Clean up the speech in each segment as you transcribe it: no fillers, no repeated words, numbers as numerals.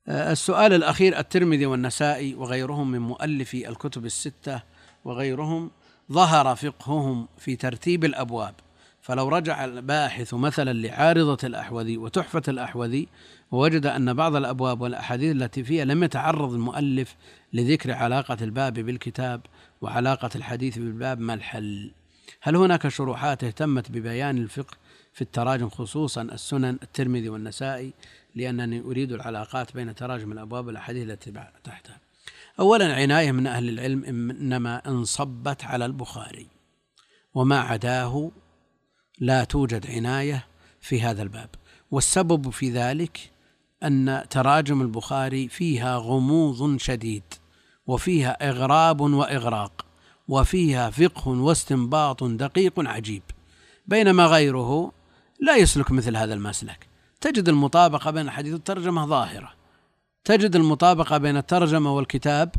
السؤال الأخير: الترمذي والنسائي وغيرهم من مؤلفي الكتب الستة وغيرهم ظهر فقههم في ترتيب الأبواب، فلو رجع الباحث مثلا لعارضة الأحوذي وتحفة الأحوذي ووجد أن بعض الأبواب والأحاديث التي فيها لم يتعرض المؤلف لذكر علاقة الباب بالكتاب وعلاقة الحديث بالباب، ما الحل؟ هل هناك شروحات اهتمت ببيان الفقه في التراجم خصوصا السنن الترمذي والنسائي، لأنني أريد العلاقات بين تراجم الأبواب والأحاديث التي تحتها؟ أولا، عناية من أهل العلم إنما انصبت على البخاري، وما عداه لا توجد عناية في هذا الباب، والسبب في ذلك أن تراجم البخاري فيها غموض شديد، وفيها إغراب وإغراق، وفيها فقه واستنباط دقيق عجيب، بينما غيره لا يسلك مثل هذا المسلك. تجد المطابقة بين الحديث والترجمة ظاهرة، تجد المطابقة بين الترجمة والكتاب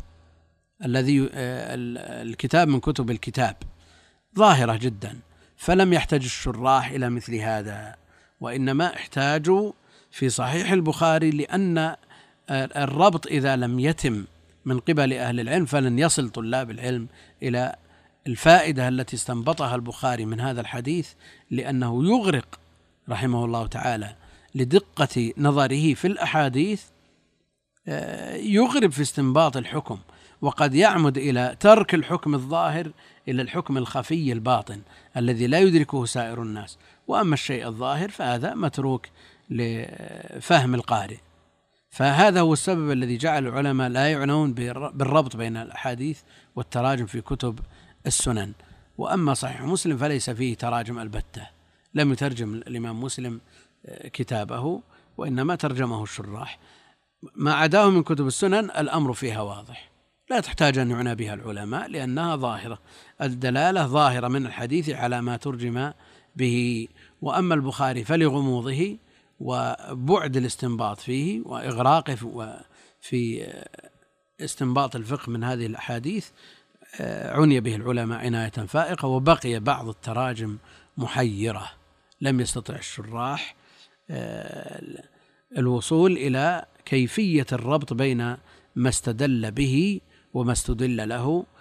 الكتاب من كتب الكتاب ظاهرة جدا، فلم يحتاج الشراح إلى مثل هذا، وإنما احتاجوا في صحيح البخاري، لأن الربط إذا لم يتم من قبل أهل العلم فلن يصل طلاب العلم إلى الفائدة التي استنبطها البخاري من هذا الحديث، لأنه يغرق رحمه الله تعالى لدقة نظره في الأحاديث، يغرب في استنباط الحكم، وقد يعمد إلى ترك الحكم الظاهر إلى الحكم الخفي الباطن الذي لا يدركه سائر الناس، وأما الشيء الظاهر فهذا متروك لفهم القارئ. فهذا هو السبب الذي جعل العلماء لا يعنون بالربط بين الأحاديث والتراجم في كتب السنن. وأما صحيح مسلم فليس فيه تراجم البتة، لم يترجم الإمام مسلم كتابه، وإنما ترجمه الشراح. ما عداه من كتب السنن الأمر فيها واضح، لا تحتاج أن يعنى بها العلماء، لأنها ظاهرة، الدلالة ظاهرة من الحديث على ما ترجم به. وأما البخاري فلغموضه وبعد الاستنباط فيه وإغراقه في استنباط الفقه من هذه الأحاديث عني به العلماء عناية فائقة، وبقي بعض التراجم محيرة، لم يستطع الشراح الوصول إلى كيفية الربط بين ما استدل به وما استدل له